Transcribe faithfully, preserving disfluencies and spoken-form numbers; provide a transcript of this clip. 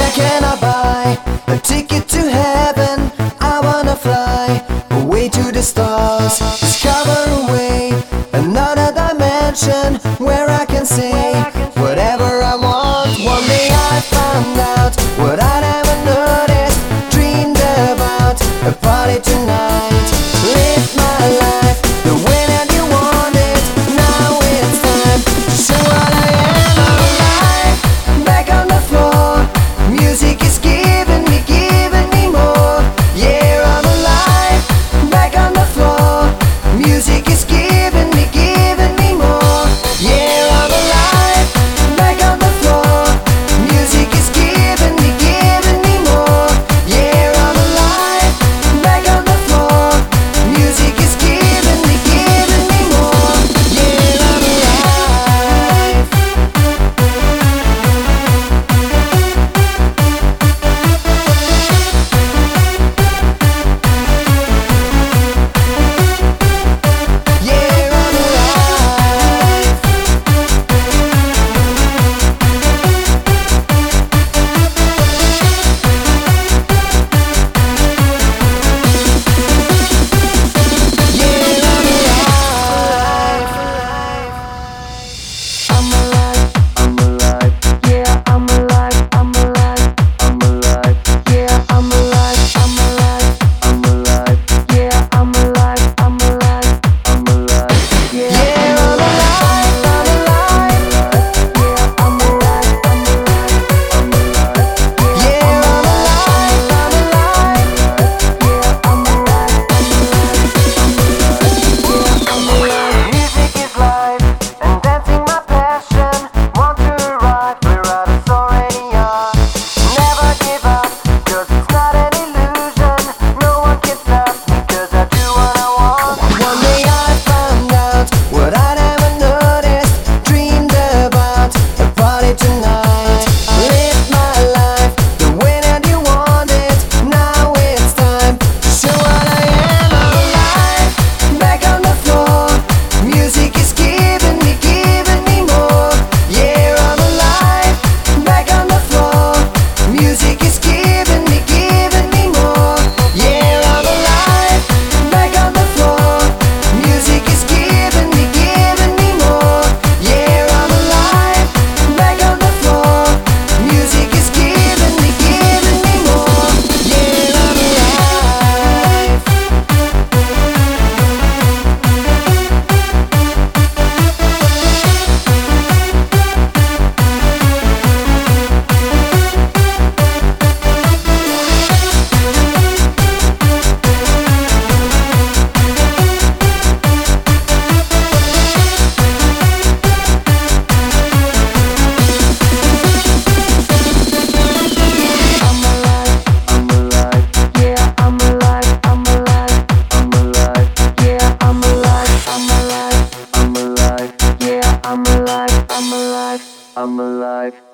can I buy a ticket to heaven? I wanna fly away to the stars, discover a way, another dimension where I can say whatever I want. One day I found out what I never noticed, dreamed about a party tonight. Live my life the way that you want it. Now it's time to show what I am. I'm alive, back on the floor. Music is giving me, giving me more. Yeah, I'm alive, back on the floor. Music is giving me, giving me more. Yeah, I'm alive, back on the floor. Music is giving me, giving me more. Yeah, I'm alive, back on the floor. Music is giving me, giving me more. Yeah, I'm alive. Yeah, I'm alive. Yeah, I'm alive. I'm alive. I'm alive. Yeah, I'm alive. I'm alive. I'm alive. Yeah, I'm alive. I'm alive. I'm alive. Yeah, I'm alive. I'm alive. I'm alive. Yeah, I'm alive. I'm alive. Yeah, I'm alive. I'm alive. I'm alive. Yeah, I'm alive. I'm alive. Yeah, I'm alive. I'm alive. Music is life, and dancing my passion. Want to arrive where others already are. Never give up, cause it's not an illusion. No one can stop me, cause I do what I want. One day I found out what I never noticed, dreamed about a party tonight. Live my life the way that you want it. Now it's time to show what I am. I'm alive, back on the floor. Music is giving me, giving me more. Yeah, I'm alive, back on the floor. Music is giving me, giving me more. Yeah, I'm alive, back on the floor. Music is giving me, giving me more. Yeah, I'm alive, back on the floor. Music is giving me, giving me more. Yeah, I'm alive. I'm alive, I'm alive, yeah, I'm alive, I'm alive, I'm alive, yeah, I'm alive, I'm alive, I'm alive, yeah, I'm alive, I'm alive, I'm alive.